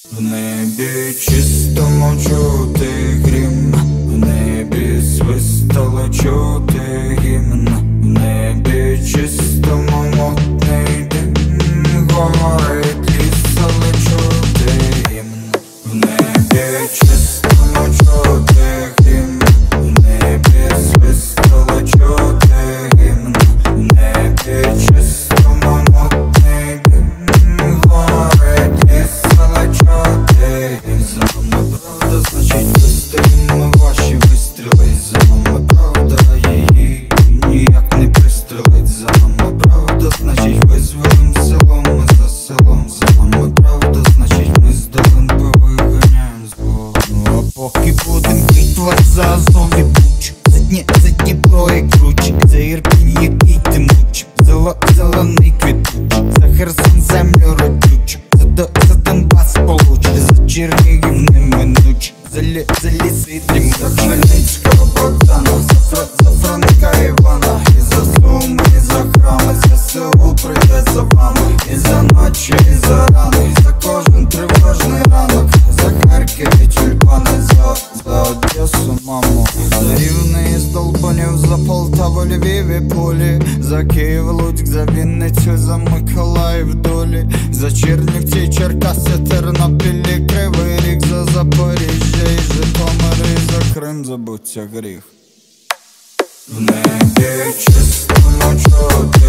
В небі чистому чути грім, в небі свистало чути гімн, в небі чистому мутний дим, говорить ліс, але чути гімн. В небі чистому чути грім, в небі свистало чути гімн, в небі чистому мутний дим, говорить ліс, але чути гімн. За вами правда, значить вистрілимо ваші вистріли, за вами правда, її ніяк не пристрелить. За вами правда, значить визволим селом, ми за селом. За вами правда, значить ми з долин повиганяєм зло. Ну а поки будем битва за Азов і Бучу, за Дніпро і круче, за Ірпінь, який ти мучив, зелений квітучий, за Херсон землю родючу, за Донбас получше, за Чернігів неминуче, за ліси дрімучі, за Хмельницького Богдана, за Франка Івана, і за Сум, і за храми, ЗСУ прийде за вами, і за ночі, і за рани, і за кожен тривожний ранок, за Харків і тюльпани, за Одесу, маму, за Рівне із Долбанів, за Полтаву, Львів і Пулі, за Київ, Луцьк, за Вінницю, за Миколаїв, Долі, за Чернівці, Черкаси, Тернопіль, Кривий Ріг, за Запоріжжя і Житомир, і за Крим, забудься гріх. В небі чистому чути